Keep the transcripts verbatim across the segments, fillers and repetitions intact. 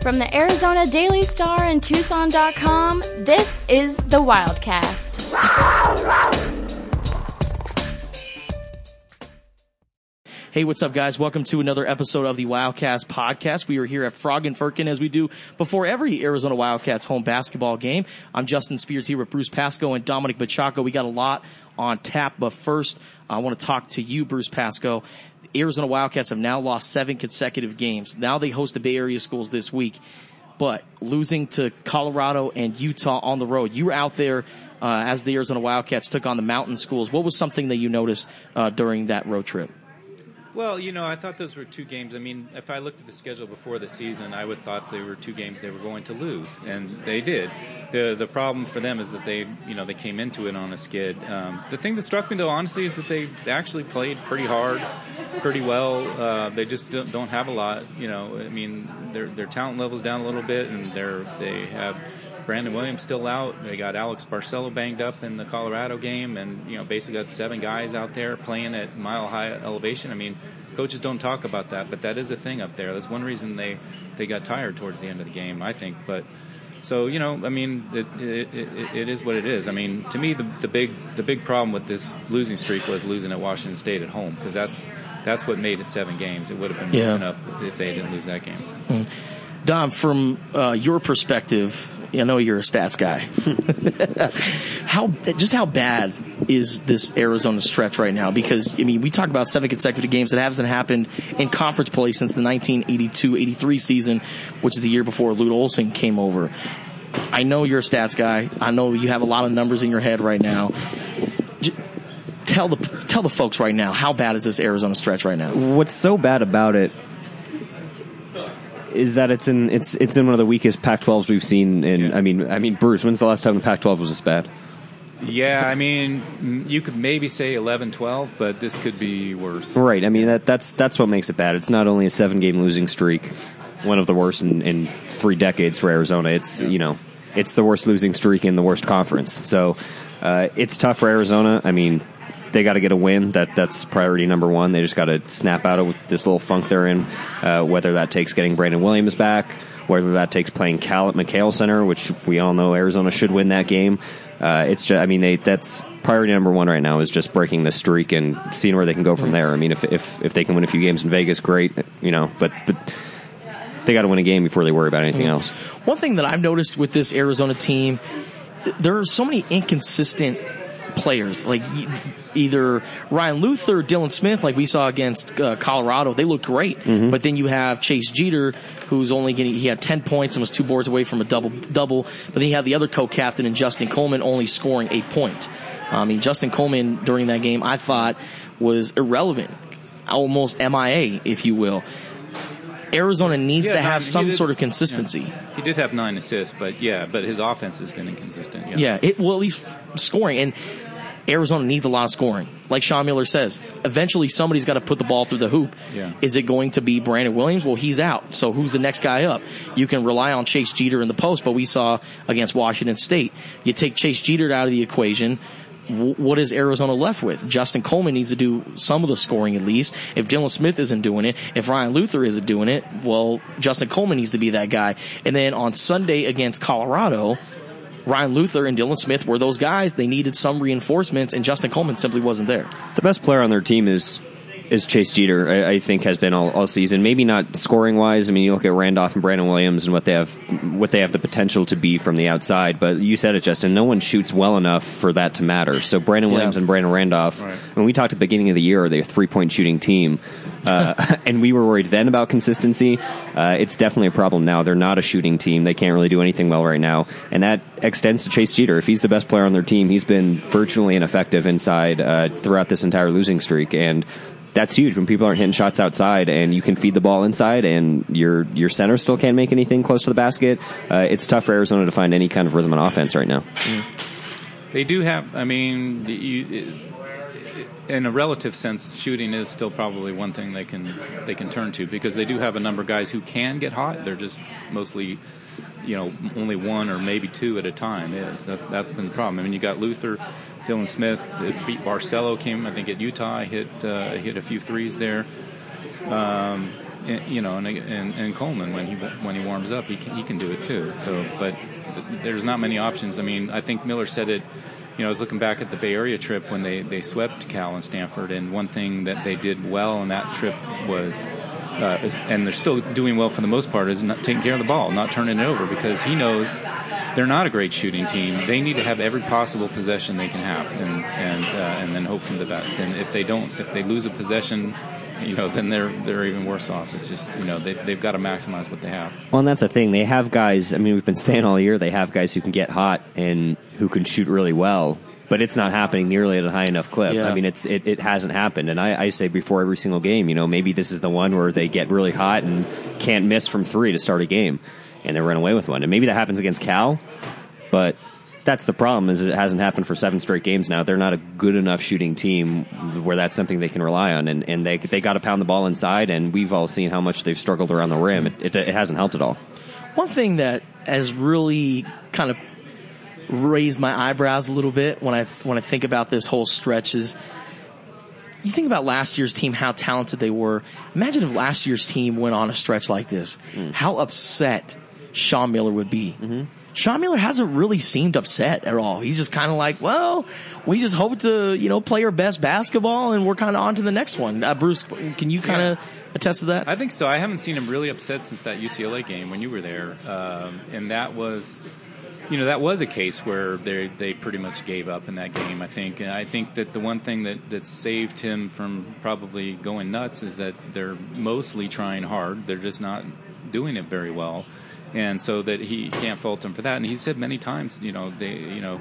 From the Arizona Daily Star and Tucson dot com, this is the Wildcast. Hey, what's up, guys? Welcome to another episode of the Wildcast podcast. We are here at Frog and Firkin as we do before every Arizona Wildcats home basketball game. I'm Justin Spears here with Bruce Pascoe and Dominic Bachaco. We got a lot on tap, but first, I want to talk to you, Bruce Pascoe. The Arizona Wildcats have now lost seven consecutive games. Now they host the Bay Area schools this week, but losing to Colorado and Utah on the road. You were out there uh, as the Arizona Wildcats took on the Mountain schools. What was something that you noticed uh, during that road trip? Well, you know, I thought those were two games. I mean, if I looked at the schedule before the season, I would thought they were two games they were going to lose, and they did. the The problem for them is that they, you know, they came into it on a skid. Um, the thing that struck me, though, honestly, is that they actually played pretty hard, pretty well. Uh, they just don't, don't have a lot. You know, I mean, their their talent level's down a little bit, and they're they have Brandon Williams still out. They got Alex Barcelo banged up in the Colorado game, and you know basically got seven guys out there playing at mile high elevation. I mean, coaches don't talk about that, but that is a thing up there. That's one reason they, they got tired towards the end of the game, I think. But so you know, I mean, it, it, it, it is what it is. I mean, to me, the the big the big problem with this losing streak was losing at Washington State at home, because that's that's what made it seven games. It would have been yeah. broken up if they didn't lose that game. Mm-hmm. Dom, from uh, your perspective, I know you're a stats guy. how just how bad is this Arizona stretch right now? Because I mean, we talk about seven consecutive games that hasn't happened in conference play since the nineteen eighty-two eighty-three season, which is the year before Lute Olson came over. I know you're a stats guy. I know you have a lot of numbers in your head right now. Just tell the tell the folks right now, how bad is this Arizona stretch right now? What's so bad about it is that it's in it's it's in one of the weakest Pac twelves we've seen in. Yeah. I mean, I mean, Bruce, when's the last time the Pac twelve was this bad? Yeah, I mean, you could maybe say eleven twelve, but this could be worse. Right. I mean, that that's that's what makes it bad. It's not only a seven-game losing streak, one of the worst in, in three decades for Arizona. It's yeah. you know, it's the worst losing streak in the worst conference. So uh, it's tough for Arizona. I mean, they got to get a win. That that's priority number one. They just got to snap out of this little funk they're in. Uh, whether that takes getting Brandon Williams back, whether that takes playing Cal at McHale Center, which we all know Arizona should win that game. Uh, it's just, I mean, they, that's priority number one right now is just breaking this streak and seeing where they can go from there. I mean, if if if they can win a few games in Vegas, great. You know, but but they got to win a game before they worry about anything else. One thing that I've noticed with this Arizona team, there are so many inconsistent players, like either Ryan Luther or Dylan Smith, like we saw against uh, Colorado. They looked great, mm-hmm. but then you have Chase Jeter, who's only getting, he had ten points and was two boards away from a double double. But then you have the other co-captain in Justin Coleman only scoring a point. I mean, Justin Coleman during that game, I thought, was irrelevant, almost M I A, if you will. Arizona needs yeah, to have some did, sort of consistency. Yeah. He did have nine assists, but yeah, but his offense has been inconsistent. Yeah, yeah it, well, at least f- scoring. And Arizona needs a lot of scoring. Like Sean Miller says, eventually somebody's got to put the ball through the hoop. Yeah. Is it going to be Brandon Williams? Well, he's out. So who's the next guy up? You can rely on Chase Jeter in the post, but we saw against Washington State. You take Chase Jeter out of the equation, what is Arizona left with? Justin Coleman needs to do some of the scoring at least. If Dylan Smith isn't doing it, if Ryan Luther isn't doing it, well, Justin Coleman needs to be that guy. And then on Sunday against Colorado, Ryan Luther and Dylan Smith were those guys. They needed some reinforcements, and Justin Coleman simply wasn't there. The best player on their team is is Chase Jeter, I, I think, has been all, all season. Maybe not scoring-wise. I mean, you look at Randolph and Brandon Williams and what they have what they have the potential to be from the outside, but you said it, Justin, no one shoots well enough for that to matter. So Brandon yeah. Williams and Brandon Randolph, right. when we talked at the beginning of the year, they're a three-point shooting team, uh, and we were worried then about consistency. Uh, it's definitely a problem now. They're not a shooting team. They can't really do anything well right now, and that extends to Chase Jeter. If he's the best player on their team, he's been virtually ineffective inside uh, throughout this entire losing streak, and that's huge when people aren't hitting shots outside and you can feed the ball inside and your your center still can't make anything close to the basket. Uh, it's tough for Arizona to find any kind of rhythm on offense right now. They do have, I mean, you, in a relative sense, shooting is still probably one thing they can they can turn to because they do have a number of guys who can get hot. They're just mostly, you know, only one or maybe two at a time is. That, that's been the problem. I mean, you got Luther, Dylan Smith, it beat Barcelo, came, I think, at Utah, hit uh, hit a few threes there. Um, and, you know, and, and and Coleman when he when he warms up, he can, he can do it too. So, but th- there's not many options. I mean, I think Miller said it. You know, I was looking back at the Bay Area trip when they, they swept Cal and Stanford, and one thing that they did well on that trip was, uh, is, and they're still doing well for the most part, is not taking care of the ball, not turning it over, because he knows they're not a great shooting team. They need to have every possible possession they can have, and and uh, and then hope for the best. And if they don't, if they lose a possession, you know, then they're they're even worse off. It's just, you know, they they've got to maximize what they have. Well, and that's the thing. They have guys. I mean, we've been saying all year they have guys who can get hot and who can shoot really well, but it's not happening nearly at a high enough clip. Yeah. I mean, it's it, it hasn't happened. And I, I say before every single game, you know, maybe this is the one where they get really hot and can't miss from three to start a game, and they run away with one. And maybe that happens against Cal, but that's the problem, is it hasn't happened for seven straight games now. They're not a good enough shooting team where that's something they can rely on, and, and they they got to pound the ball inside, and we've all seen how much they've struggled around the rim. It, it, it hasn't helped at all. One thing that has really kind of raised my eyebrows a little bit when I when I think about this whole stretch is, you think about last year's team, how talented they were. Imagine if last year's team went on a stretch like this, mm. how upset Sean Miller would be. Mm-hmm. Sean Miller hasn't really seemed upset at all. He's just kind of like, well, we just hope to, you know, play our best basketball, and we're kind of on to the next one. Uh, Bruce, can you kind of yeah. attest to that? I think so. I haven't seen him really upset since that U C L A game when you were there. Um, and that was, you know, that was a case where they they pretty much gave up in that game, I think. And I think that the one thing that, that saved him from probably going nuts is that they're mostly trying hard. They're just not doing it very well. And so that he can't fault him for that. And he said many times, you know, they, you know,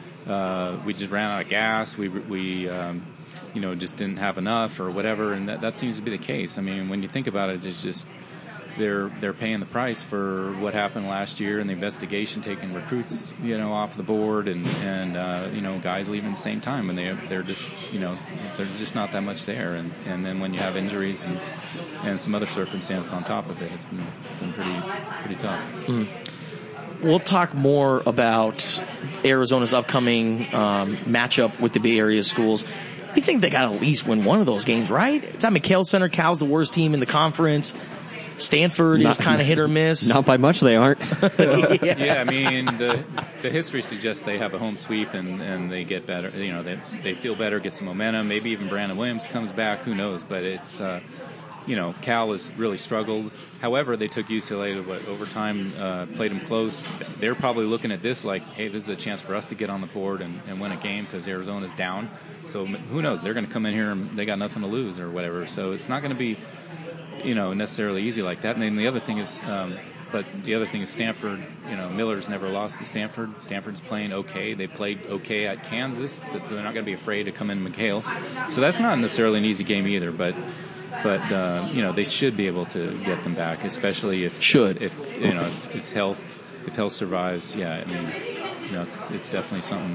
uh, we just ran out of gas. We, we, um, you know, just didn't have enough or whatever. And that, that seems to be the case. I mean, when you think about it, it's just they're they're paying the price for what happened last year and the investigation, taking recruits, you know, off the board, and and uh, you know, guys leaving at the same time, and they they're just, you know, there's just not that much there. And, and then when you have injuries and and some other circumstances on top of it, it's been it's been pretty pretty tough. Mm. We'll talk more about Arizona's upcoming um, matchup with the Bay Area schools. We think they got to at least win one of those games, right? It's at McHale Center. Cal's the worst team in the conference. Stanford not, is kind of hit or miss. Not by much, they aren't. yeah. yeah, I mean, the the history suggests they have a home sweep and, and they get better. You know, they they feel better, get some momentum. Maybe even Brandon Williams comes back. Who knows? But it's, uh, you know, Cal has really struggled. However, they took U C L A to what, overtime, uh, played them close. They're probably looking at this like, hey, this is a chance for us to get on the board and, and win a game because Arizona's down. So who knows? They're going to come in here and they got nothing to lose or whatever. So it's not going to be, you know, necessarily easy like that. And then the other thing is, um, but the other thing is Stanford, you know, Miller's never lost to Stanford. Stanford's playing okay. They played okay at Kansas, so they're not going to be afraid to come in McHale. So that's not necessarily an easy game either, but, but uh, you know, they should be able to get them back, especially if, should. if you know, if, if health, if health survives. Yeah, I mean, you know, it's, it's definitely something,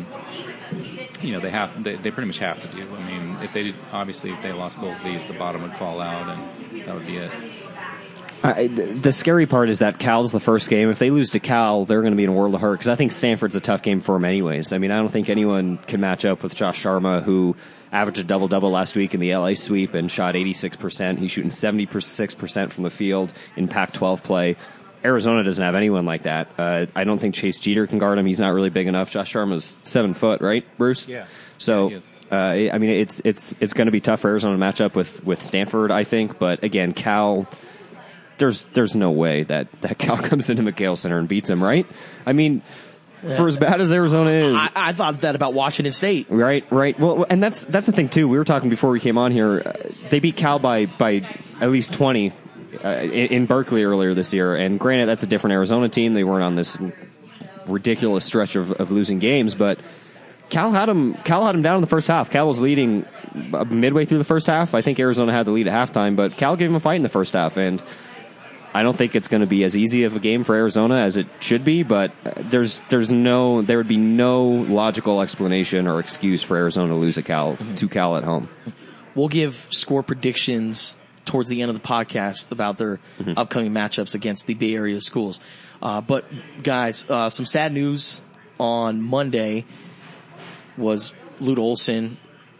you know, they have, they, they pretty much have to do. I mean, if they did, obviously, if they lost both of these, the bottom would fall out, and that would be it. Uh, the scary part is that Cal's the first game. If they lose to Cal, they're going to be in a world of hurt, because I think Stanford's a tough game for them anyways. I mean, I don't think anyone can match up with Josh Sharma, who averaged a double-double last week in the L A sweep and shot eighty-six percent. He's shooting seventy-six percent from the field in Pac twelve play. Arizona doesn't have anyone like that. Uh, I don't think Chase Jeter can guard him. He's not really big enough. Josh Sharma's seven foot, right, Bruce? Yeah. So, yeah, uh, I mean, it's it's it's going to be tough for Arizona to match up with, with Stanford, I think. But again, Cal, there's there's no way that, that Cal comes into McHale Center and beats him, right? I mean, yeah. for as bad as Arizona is, I, I thought that about Washington State. Right, right. Well, and that's that's the thing too. We were talking before we came on here. Uh, they beat Cal by by at least twenty. Uh, in, in Berkeley earlier this year, and granted, that's a different Arizona team. They weren't on this ridiculous stretch of, of losing games, but Cal had them. Cal had them down in the first half. Cal was leading midway through the first half. I think Arizona had the lead at halftime, but Cal gave them a fight in the first half, and I don't think it's going to be as easy of a game for Arizona as it should be. But there's there's no there would be no logical explanation or excuse for Arizona to lose a Cal mm-hmm. to Cal at home. We'll give score predictions towards the end of the podcast about their mm-hmm. upcoming matchups against the Bay Area schools. Uh, but, guys, uh, some sad news on Monday was Lute Olson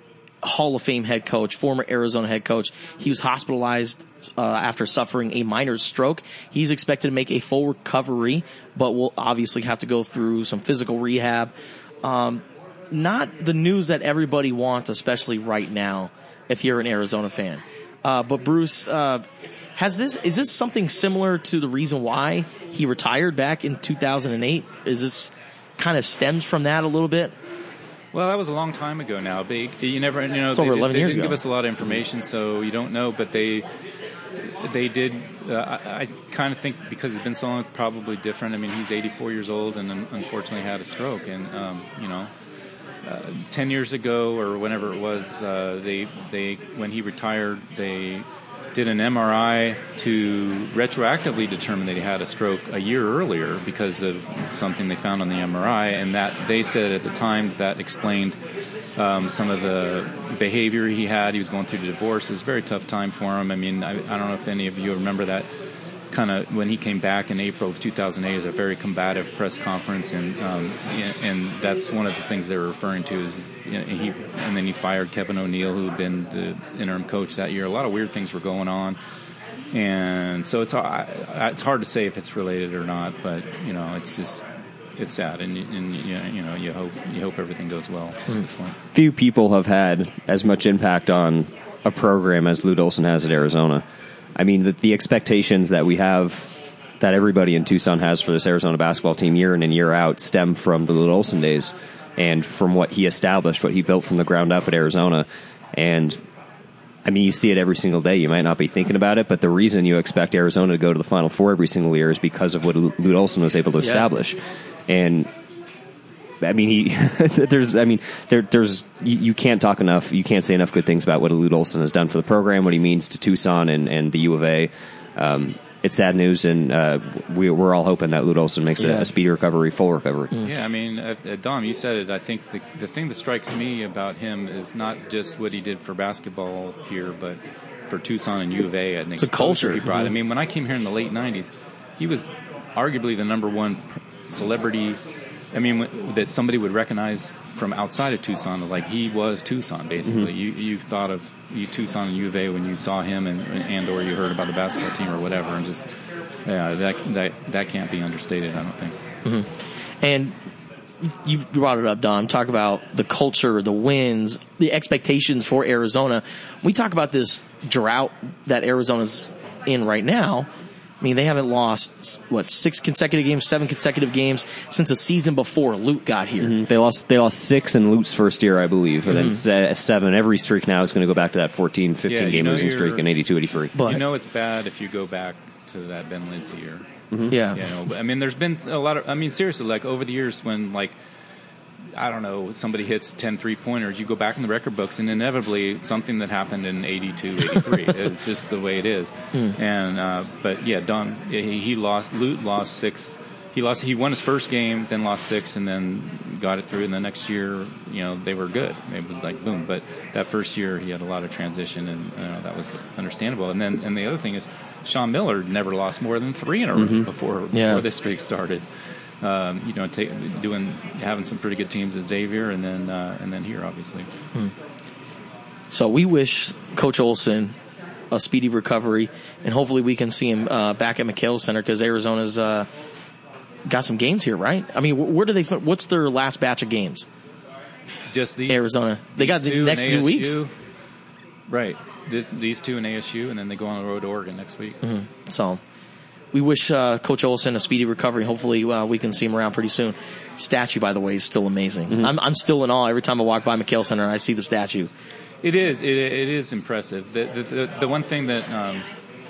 Hall of Fame head coach, former Arizona head coach. He was hospitalized uh, after suffering a minor stroke. He's expected to make a full recovery, but will obviously have to go through some physical rehab. Um, not the news that everybody wants, especially right now, if you're an Arizona fan. Uh, but Bruce, uh, has this, is this something similar to the reason why he retired back in two thousand eight? Is this kind of stems from that a little bit? Well, that was a long time ago now. But you, you never, you know, it's they, over eleven they years didn't ago. give us a lot of information, so you don't know. But they, they did. Uh, I, I kind of think because it's been so long, it's probably different. I mean, he's eighty-four years old and unfortunately had a stroke, and um, you know. Uh, ten years ago or whenever it was, uh, they they when he retired, they did an M R I to retroactively determine that he had a stroke a year earlier because of something they found on the M R I, and that they said at the time that explained um, some of the behavior he had. He was going through the divorce. It was a very tough time for him. I mean, I, I don't know if any of you remember that. Kind of when he came back in April of two thousand eight, it was a very combative press conference, and um, and that's one of the things they were referring to is you know, he and then he fired Kevin O'Neill, who had been the interim coach that year. A lot of weird things were going on, and so it's it's hard to say if it's related or not, but you know it's just it's sad, and, and you know you hope you hope everything goes well at this point. Few people have had as much impact on a program as Lute Olson has at Arizona. I mean, the, the expectations that we have, that everybody in Tucson has for this Arizona basketball team year in and year out stem from the Lute Olson days and from what he established, what he built from the ground up at Arizona. And, I mean, you see it every single day. You might not be thinking about it, but the reason you expect Arizona to go to the Final Four every single year is because of what Lute Olson was able to establish. Yeah. And, I mean, he, there's, I mean, there, there's, you, you can't talk enough, you can't say enough good things about what Lute Olson has done for the program, what he means to Tucson and, and the U of A. Um, it's sad news, and uh, we, we're all hoping that Lute Olson makes yeah. a, a speedy recovery, full recovery. Mm. Yeah, I mean, uh, Dom, you said it. I think the, the thing that strikes me about him is not just what he did for basketball here, but for Tucson and U of A. I think it's a culture he brought. Mm-hmm. I mean, when I came here in the late nineties, he was arguably the number one celebrity. I mean, that somebody would recognize from outside of Tucson, like he was Tucson, basically. Mm-hmm. You you thought of you Tucson and U of A when you saw him, and and or you heard about the basketball team or whatever, and just yeah, that that that can't be understated, I don't think. Mm-hmm. And you brought it up, Don. Talk about the culture, the wins, the expectations for Arizona. We talk about this drought that Arizona's in right now. I mean, they haven't lost, what, six consecutive games, seven consecutive games since the season before Lute got here. Mm-hmm. They lost They lost six in Lute's first year, I believe, and mm-hmm. then seven. Every streak now is going to go back to that fourteen, fifteen-game yeah, losing streak in eighty-two, eighty-three. But you know it's bad if you go back to that Ben Lindsay year. Mm-hmm. Yeah. You know, I mean, there's been a lot of, I mean, seriously, like over the years when, like, I don't know, somebody hits ten three-pointers, you go back in the record books, and inevitably something that happened in eighty-two, eighty-three. It's just the way it is. Mm. And uh, but yeah, Don, he, he lost. Lute lost six. He lost. He won his first game, then lost six, and then got it through. And the next year, you know, they were good. It was like boom. But that first year, he had a lot of transition, and you know, that was understandable. And then, and the other thing is, Sean Miller never lost more than three in a row mm-hmm. before yeah. before this streak started. Um, you know, take, doing having some pretty good teams at Xavier, and then uh, and then here, obviously. Hmm. So we wish Coach Olson a speedy recovery, and hopefully we can see him uh, back at McHale Center because Arizona's uh, got some games here, right? I mean, where do they? What's their last batch of games? Just these. Arizona. They got the next two weeks, right? This, these two in A S U, and then they go on the road to Oregon next week. Mm-hmm. So. We wish uh, Coach Olson a speedy recovery. Hopefully, uh, we can see him around pretty soon. Statue, by the way, is still amazing. Mm-hmm. I'm, I'm still in awe every time I walk by McHale Center and I see the statue. It is. It, it is impressive. The, the, the, the one thing that um,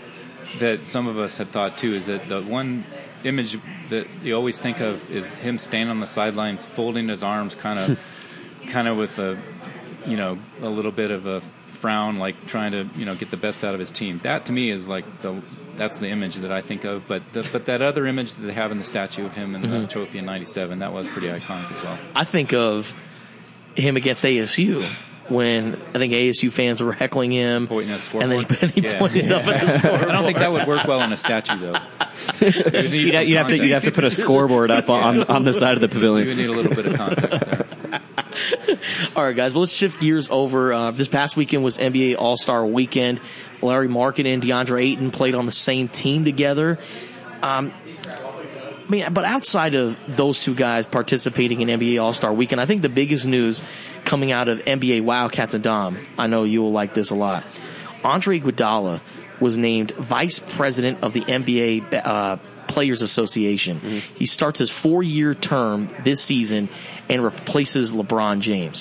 that some of us had thought too is that the one image that you always think of is him standing on the sidelines, folding his arms, kind of, kind of with a, you know, a little bit of a frown, like trying to, you know, get the best out of his team. That to me is like the. That's the image that I think of, but the, but that other image that they have in the statue of him in the mm-hmm. trophy in ninety-seven, that was pretty iconic as well. I think of him against A S U when I think A S U fans were heckling him, pointing at the scoreboard, and then he, he yeah. pointed yeah. up at the scoreboard. I don't think that would work well in a statue, though. You'd, you'd have to you'd have to put a scoreboard up on on the side of the pavilion. We would need a little bit of context there. All right, guys. Well, let's shift gears over. Uh, this past weekend was N B A All-Star Weekend. Larry Markkinen and DeAndre Ayton played on the same team together. Um, I mean, but outside of those two guys participating in N B A All-Star Weekend, I think the biggest news coming out of N B A Wildcats and Dom, I know you will like this a lot. Andre Iguodala was named Vice President of the N B A uh, Players Association. Mm-hmm. He starts his four-year term this season and replaces LeBron James.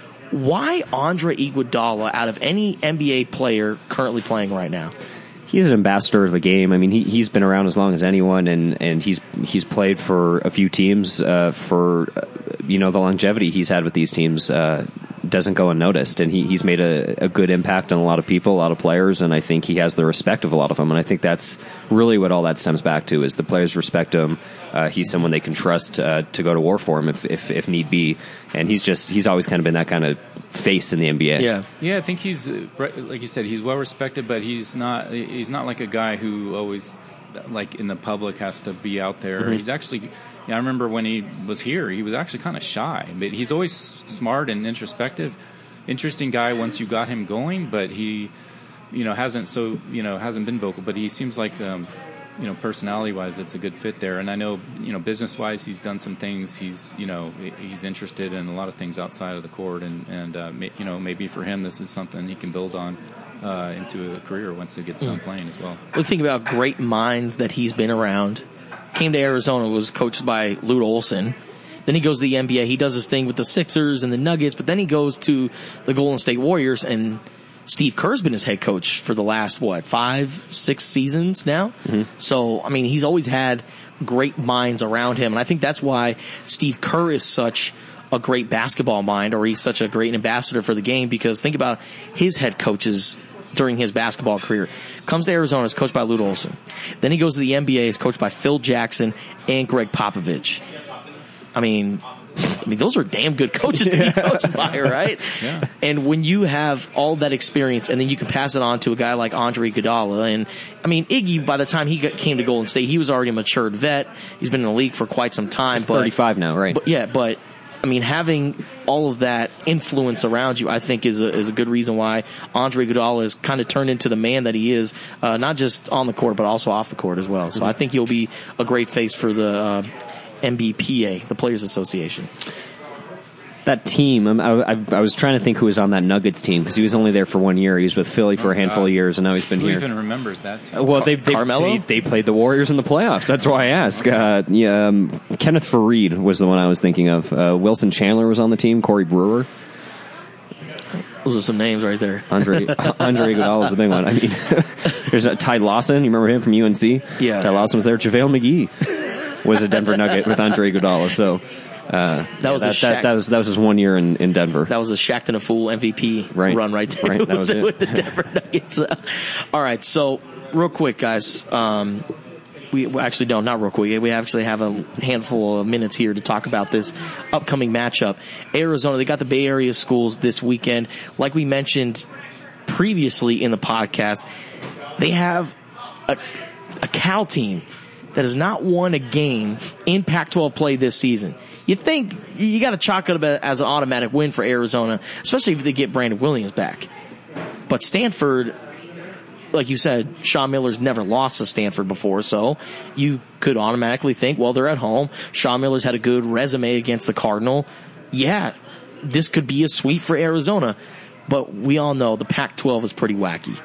Why Andre Iguodala out of any N B A player currently playing right now? He's an ambassador of the game. I mean, he, he's been around as long as anyone, and, and he's he's played for a few teams. Uh, for uh, you know, the longevity he's had with these teams uh, doesn't go unnoticed, and he, he's made a, a good impact on a lot of people, a lot of players, and I think he has the respect of a lot of them. And I think that's really what all that stems back to: is the players respect him. Uh, he's someone they can trust uh, to go to war for him if, if if need be, and he's just he's always kind of been that kind of face in the N B A. Yeah, yeah. I think he's like you said, he's well respected, but he's not he's not like a guy who always like in the public has to be out there. Mm-hmm. He's actually. Yeah, I remember when he was here, he was actually kind of shy, but he's always smart and introspective. Interesting guy once you got him going, but he, you know, hasn't so you know hasn't been vocal. But he seems like, um, you know, personality-wise, it's a good fit there. And I know, you know, business-wise, he's done some things. He's, you know, he's interested in a lot of things outside of the court, and and uh, you know, maybe for him, this is something he can build on uh, into a career once he gets done playing as well. We think about great minds that he's been around. Came to Arizona, was coached by Lute Olson. Then he goes to the N B A. He does his thing with the Sixers and the Nuggets, but then he goes to the Golden State Warriors, and Steve Kerr's been his head coach for the last, what, five, six seasons now? Mm-hmm. So, I mean, he's always had great minds around him, and I think that's why Steve Kerr is such a great basketball mind, or he's such a great ambassador for the game, because think about his head coaches during his basketball career. Comes to Arizona, is coached by Lute Olson. Then he goes to the N B A, is coached by Phil Jackson and Greg Popovich. I mean, I mean, those are damn good coaches to be coached by, right? Yeah. And when you have all that experience, and then you can pass it on to a guy like Andre Iguodala, and I mean, Iggy, by the time he got, came to Golden State, he was already a matured vet. He's been in the league for quite some time. He's thirty-five now, right? But, yeah, but I mean, having all of that influence around you, I think, is a, is a good reason why Andre Iguodala has kind of turned into the man that he is, uh, not just on the court, but also off the court as well. So mm-hmm. I think he'll be a great face for the uh, N B P A, the Players Association. That team, I, I, I was trying to think who was on that Nuggets team, because he was only there for one year. He was with Philly for oh, a handful God. of years, and now he's been Who here. Who even remembers that team? Uh, well, they, they, Carmelo? They, they played the Warriors in the playoffs. That's why I ask. Uh, yeah, um, Kenneth Faried was the one I was thinking of. Uh, Wilson Chandler was on the team. Corey Brewer. Those are some names right there. Andre Andre Iguodala is the big one. I mean, there's a Ty Lawson. You remember him from U N C? Yeah. Ty Lawson was there. JaVale McGee was a Denver Nugget with Andre Iguodala. So uh, that was yeah, a that, Shaq, that, that was that was his one year in, in Denver. That was a Shaqtin' a Fool M V P right. run right there right, that with, was the, it. with the Denver Nuggets. All right, so real quick, guys. Um, we we actually don't, not real quick. We actually have a handful of minutes here to talk about this upcoming matchup. Arizona, they got the Bay Area schools this weekend. Like we mentioned previously in the podcast, they have a, a Cal team that has not won a game in Pac twelve play this season. You think you got to chalk it up as an automatic win for Arizona, especially if they get Brandon Williams back. But Stanford, like you said, Sean Miller's never lost to Stanford before, so you could automatically think, well, they're at home. Sean Miller's had a good resume against the Cardinal. Yeah, this could be a sweep for Arizona, but we all know the Pac twelve is pretty wacky.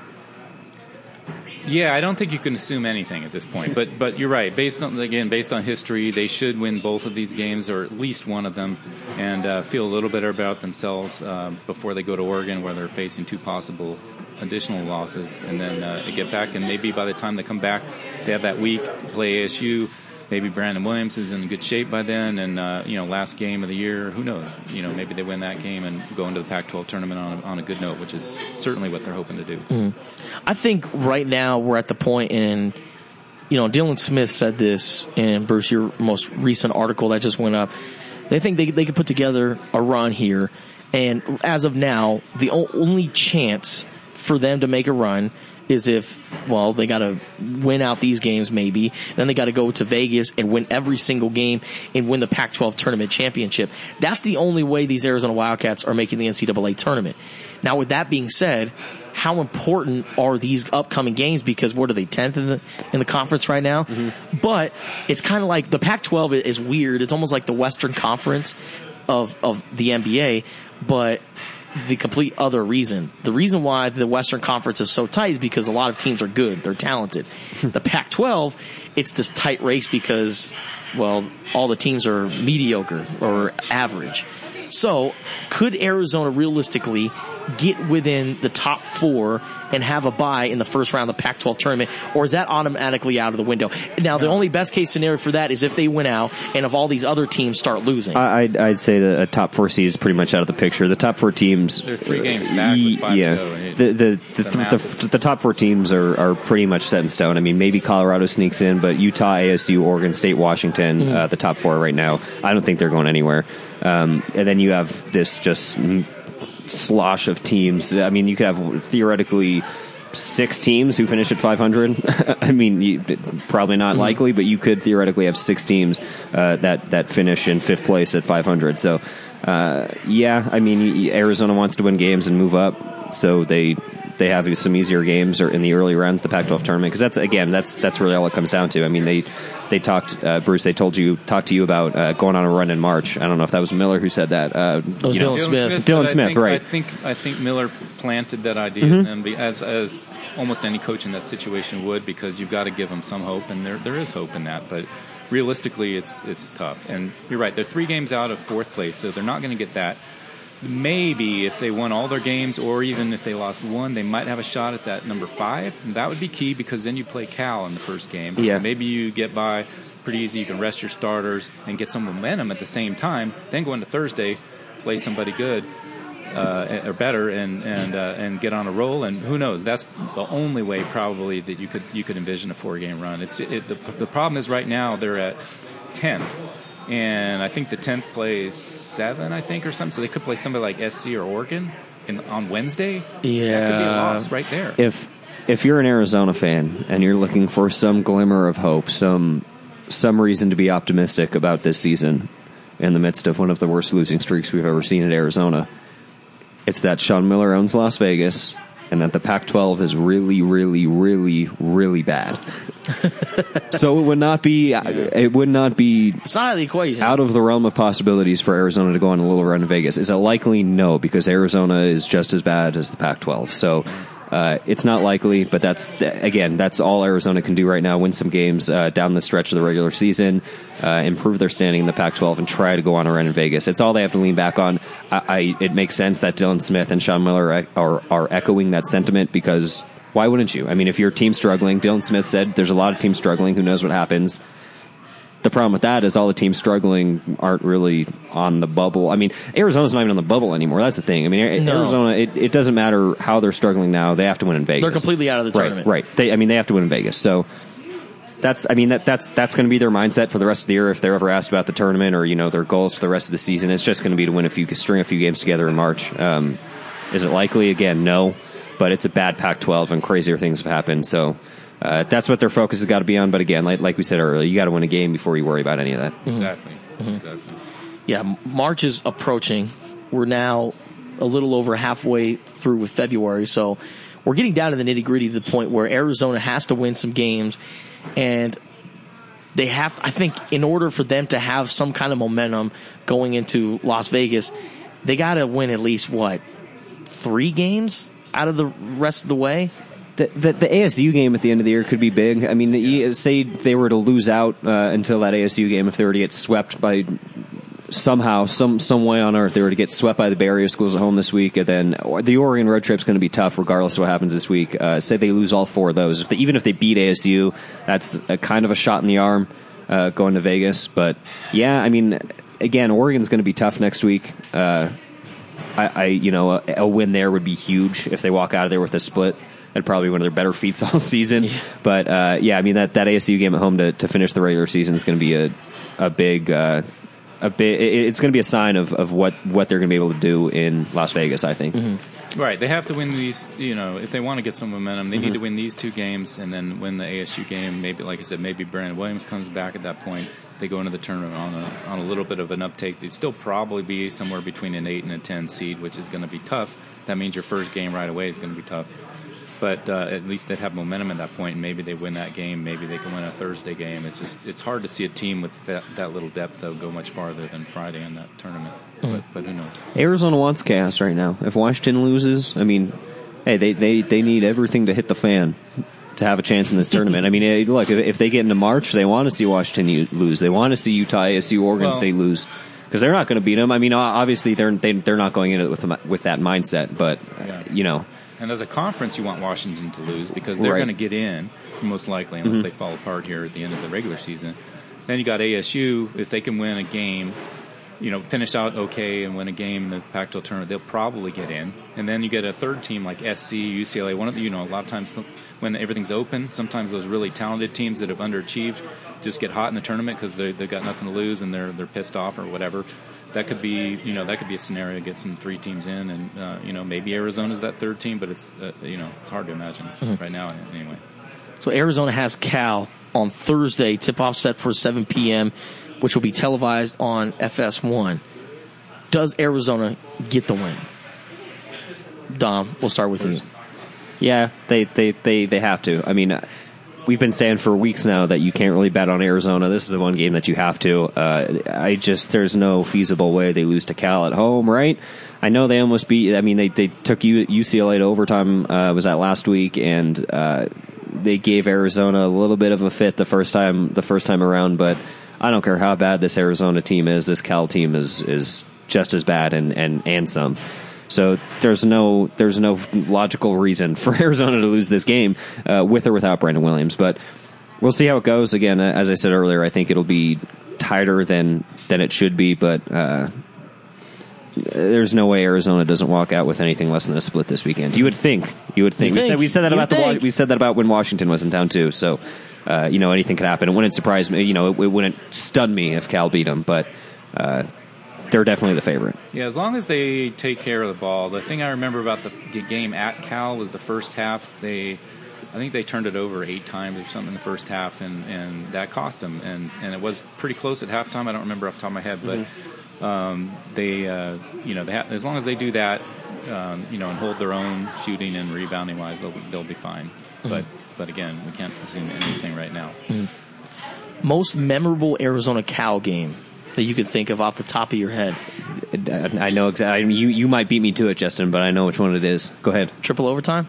Yeah, I don't think you can assume anything at this point, but but you're right. Based on again, based on history, they should win both of these games, or at least one of them, and uh, feel a little better about themselves uh, before they go to Oregon, where they're facing two possible additional losses, and then uh, they get back, and maybe by the time they come back, they have that week to play A S U. Maybe Brandon Williams is in good shape by then, and uh, you know, last game of the year, who knows? You know, maybe they win that game and go into the Pac twelve tournament on a, on a good note, which is certainly what they're hoping to do. Mm. I think right now we're at the point in, you know, Dylan Smith said this in, Bruce, your most recent article that just went up. They think they they could put together a run here, and as of now, the only chance for them to make a run is if, well, they got to win out these games maybe, then they got to go to Vegas and win every single game and win the Pac twelve tournament championship. That's the only way these Arizona Wildcats are making the N C double A tournament. Now, with that being said, how important are these upcoming games? Because what are they, tenth in the in the conference right now? Mm-hmm. But it's kind of like the Pac twelve is weird. It's almost like the Western Conference of of the N B A, but the complete other reason. The reason why the Western Conference is so tight is because a lot of teams are good. They're talented. The Pac twelve, it's this tight race because, well, all the teams are mediocre or average. So, could Arizona realistically get within the top four and have a bye in the first round of the Pac twelve tournament, or is that automatically out of the window? Now, the only best case scenario for that is if they win out and if all these other teams start losing. I'd, I'd say that a top four seed is pretty much out of the picture. The top four teams, they're three games back with five yeah, to go. And it, the the the, the, the the top four teams are, are pretty much set in stone. I mean, maybe Colorado sneaks in, but Utah, A S U, Oregon State, Washington, mm-hmm. uh, the top four right now. I don't think they're going anywhere. Um, and then you have this just slosh of teams. I mean, you could have theoretically six teams who finish at five hundred. I mean, you, probably not mm-hmm. likely, but you could theoretically have six teams uh, that that finish in fifth place at five hundred. So, uh, yeah, I mean, Arizona wants to win games and move up, so they they have some easier games or in the early rounds of the Pac twelve tournament, because that's again that's that's really all it comes down to. I mean, they. They talked, uh, Bruce, they told you, talked to you about uh, going on a run in March. I don't know if that was Miller who said that. Uh, it was Dylan know, Smith. Smith. Dylan I Smith, think, right. I think, I think Miller planted that idea Mm-hmm. in them, as, as almost any coach in that situation would, because you've got to give them some hope, and there there is hope in that. But realistically, it's it's tough. And you're right, they're three games out of fourth place, so they're not going to get that. Maybe if they won all their games, or even if they lost one, they might have a shot at that number five. And that would be key, because then you play Cal in the first game. Yeah. Maybe you get by pretty easy. You can rest your starters and get some momentum at the same time. Then go into Thursday, play somebody good uh, or better, and and uh, and get on a roll. And who knows? That's the only way probably that you could you could envision a four game run. It's it, the the problem is right now they're at tenth. And I think the tenth plays seven, I think, or something. So they could play somebody like S C or Oregon in, on Wednesday. Yeah. That could be a loss right there. If if you're an Arizona fan and you're looking for some glimmer of hope, some some reason to be optimistic about this season in the midst of one of the worst losing streaks we've ever seen at Arizona, it's that Sean Miller owns Las Vegas and that the Pac twelve is really, really, really, really bad. So it would not be, yeah. it would not be it's not out of the equation. Out of the realm of possibilities for Arizona to go on a little run in Vegas. Is it likely? No, because Arizona is just as bad as the Pac twelve. So uh, it's not likely, but that's, again, that's all Arizona can do right now. Win some games uh, down the stretch of the regular season, uh, improve their standing in the Pac twelve, and try to go on a run in Vegas. It's all they have to lean back on. I, I it makes sense that Dylan Smith and Sean Miller are, are, are echoing that sentiment, because why wouldn't you? I mean, if your team's struggling, Dylan Smith said there's a lot of teams struggling. Who knows what happens? The problem with that is all the teams struggling aren't really on the bubble. I mean, Arizona's not even on the bubble anymore. That's the thing. I mean, no. Arizona, it, it doesn't matter how they're struggling now. They have to win in Vegas. They're completely out of the tournament. Right, right. They, I mean, they have to win in Vegas. So that's, I mean, that, that's that's going to be their mindset for the rest of the year if they're ever asked about the tournament or, you know, their goals for the rest of the season. It's just going to be to win a few, string a few games together in March. Um, is it likely? Again, no. But it's a bad Pac twelve, and crazier things have happened. So uh, that's what their focus has got to be on. But again, like, like we said earlier, you got to win a game before you worry about any of that. Mm-hmm. Exactly. Mm-hmm. Exactly. Yeah, March is approaching. We're now a little over halfway through with February, so we're getting down to the nitty gritty to the point where Arizona has to win some games, and they have. I think in order for them to have some kind of momentum going into Las Vegas, they got to win at least what three games out of the rest of the way. The, the, the A S U game at the end of the year could be big. I mean, yeah. say they were to lose out uh, until that A S U game, if they were to get swept by somehow, some some way on earth, they were to get swept by the Bay Area schools at home this week, and then the Oregon road trip's going to be tough regardless of what happens this week. Uh, say they lose all four of those. If they, even if they beat A S U, that's a kind of a shot in the arm uh, going to Vegas. But, yeah, I mean, again, Oregon's going to be tough next week. Uh I, I, you know, a, a win there would be huge if they walk out of there with a split. That'd probably be one of their better feats all season. Yeah. But, uh, yeah, I mean, that, that A S U game at home to, to finish the regular season is going to be a, a big, uh, a bit. It, it's going to be a sign of, of what, what they're going to be able to do in Las Vegas, I think. Mm-hmm. Right. They have to win these, you know, if they want to get some momentum, they mm-hmm. need to win these two games and then win the A S U game. Maybe, like I said, maybe Brandon Williams comes back at that point. They go into the tournament on a, on a little bit of an uptake. They'd still probably be somewhere between an eight and a ten seed, which is going to be tough. That means your first game right away is going to be tough. But uh, at least they'd have momentum at that point, and maybe they win that game. Maybe they can win a Thursday game. It's just it's hard to see a team with that, that little depth though go much farther than Friday in that tournament. Mm. But, but who knows? Arizona wants chaos right now. If Washington loses, I mean, hey, they, they, they need everything to hit the fan to have a chance in this tournament. I mean, look, if, if they get into March, they want to see Washington lose. They want to see Utah, A S U, Oregon well, State lose. Because they're not going to beat them. I mean, obviously they're they, they're not going into it with with that mindset. But yeah. you know, and as a conference, you want Washington to lose because they're right. going to get in most likely, unless mm-hmm. they fall apart here at the end of the regular season. Then you got A S U. If they can win a game, you know, finish out okay and win a game in the Pac twelve tournament, they'll probably get in. And then you get a third team like S C, U C L A. One of the, you know, a lot of times when everything's open, sometimes those really talented teams that have underachieved just get hot in the tournament because they they've got nothing to lose and they're they're pissed off or whatever. That could be, you know, that could be a scenario. Get some three teams in, and uh, you know, maybe Arizona's that third team, but it's uh, you know, it's hard to imagine mm-hmm. right now anyway. So Arizona has Cal on Thursday. Tip-off set for seven p.m., which will be televised on F S one. Does Arizona get the win? Dom, we'll start with you. Yeah, they, they, they, they have to. I mean, we've been saying for weeks now that you can't really bet on Arizona. This is the one game that you have to. Uh, I just, there's no feasible way they lose to Cal at home, right? I know they almost beat, I mean, they, they took U C L A to overtime, uh, was that last week, and, uh, they gave Arizona a little bit of a fit the first time, the first time around, but I don't care how bad this Arizona team is, this Cal team is, is just as bad and, and, and some. So there's no there's no logical reason for Arizona to lose this game uh, with or without Brandon Williams. But we'll see how it goes. Again, as I said earlier, I think it'll be tighter than than it should be. But uh, there's no way Arizona doesn't walk out with anything less than a split this weekend. You would think. You would think. You we, think. Said, we said that you about the we said that about when Washington was in town too. So uh, you know, anything could happen. It wouldn't surprise me. You know, it, it wouldn't stun me if Cal beat them. But uh, they're definitely the favorite. Yeah, as long as they take care of the ball. The thing I remember about the game at Cal was the first half. They, I think they turned it over eight times or something in the first half, and, and that cost them. And, and it was pretty close at halftime. I don't remember off the top of my head, but mm-hmm. um, they, uh, you know, they ha- as long as they do that, um, you know, and hold their own shooting and rebounding wise, they'll they'll be fine. Mm-hmm. But but again, we can't assume anything right now. Mm-hmm. Most memorable Arizona Cal game that you could think of off the top of your head? I know exactly. You you might beat me to it, Justin, but I know which one it is. Go ahead. Triple overtime?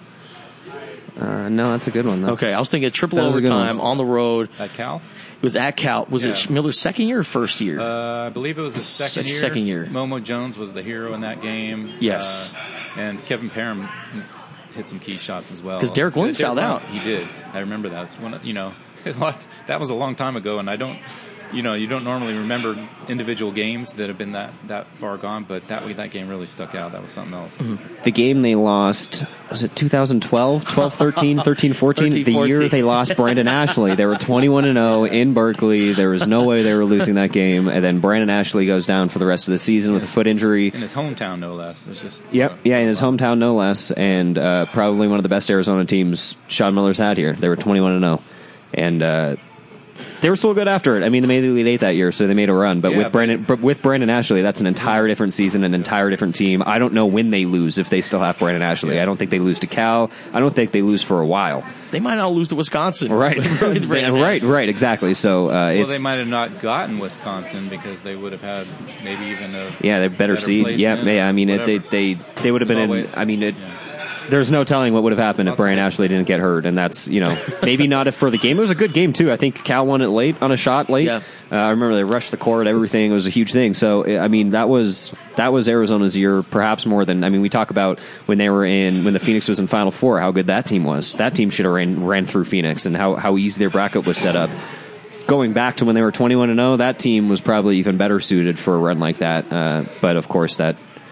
Uh, no, that's a good one, though. Okay, I was thinking triple overtime on the road. At Cal? It was at Cal. Was yeah. it Miller's second year or first year? Uh, I believe it was his second year. Second year. Momo Jones was the hero in that game. Yes. Uh, and Kevin Parham hit some key shots as well. Because Derek Williams fouled out. He did. I remember that. It's one, you know, that was a long time ago, and I don't... You know, you don't normally remember individual games that have been that, that far gone, but that that game really stuck out. That was something else. Mm-hmm. The game they lost, was it twenty twelve, twelve, thirteen, thirteen, fourteen? thirteen, the fourteen. year they lost Brandon Ashley. They were twenty-one and oh in Berkeley. There was no way they were losing that game. And then Brandon Ashley goes down for the rest of the season with a foot injury. In his hometown, no less. It's just, yep, uh, yeah, in his hometown, no less. And uh, probably one of the best Arizona teams Sean Miller's had here. They were twenty-one and oh. And, uh, they were still good after it. I mean, they made the Elite Eight that year, so they made a run. But yeah, with Brandon, but with Brandon Ashley, that's an entire different season, an entire different team. I don't know when they lose if they still have Brandon Ashley. Yeah. I don't think they lose to Cal. I don't think they lose for a while. They might not lose to Wisconsin. Right, right, right, exactly. So, uh, well, it's, they might have not gotten Wisconsin because they would have had maybe even a yeah, they're better, better seed. Yeah, yeah. I mean, it, they they they would have been in. I mean, it. Yeah. There's no telling what would have happened if Brandon Ashley didn't get hurt, and that's, you know, maybe not if for the game. It was a good game, too. I think Cal won it late, on a shot late. Yeah. Uh, I remember they rushed the court, everything. It was a huge thing. So, I mean, that was that was Arizona's year, perhaps more than, I mean, we talk about when they were in, when the Phoenix was in Final Four, how good that team was. That team should have ran, ran through Phoenix, and how, how easy their bracket was set up. Going back to when they were twenty-one and oh, that team was probably even better suited for a run like that. Uh, but, of course, that...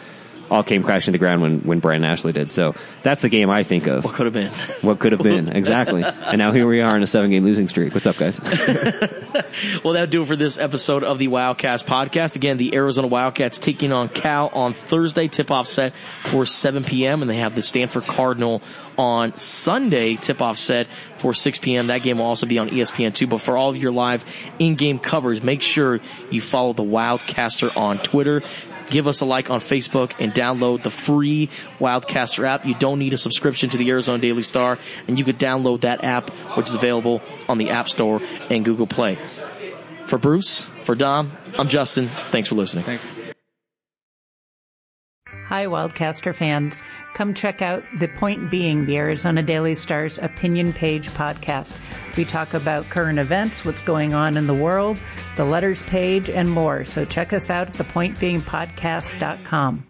all came crashing to the ground when, when Brandon Ashley did. So that's the game I think of. What could have been. What could have been, exactly. And now here we are in a seven-game losing streak. What's up, guys? Well, that'll do it for this episode of the Wildcast podcast. Again, the Arizona Wildcats taking on Cal on Thursday. Tip-off set for seven p.m. And they have the Stanford Cardinal on Sunday. Tip-off set for six p.m. That game will also be on E S P N two. But for all of your live in-game coverage, make sure you follow the Wildcaster on Twitter. Give us a like on Facebook and download the free Wildcaster app. You don't need a subscription to the Arizona Daily Star, and you could download that app, which is available on the App Store and Google Play. For Bruce, for Dom, I'm Justin. Thanks for listening. Thanks. Hi, Wildcaster fans. Come check out The Point Being, the Arizona Daily Star's opinion page podcast. We talk about current events, what's going on in the world, the letters page, and more. So check us out at the point being podcast dot com.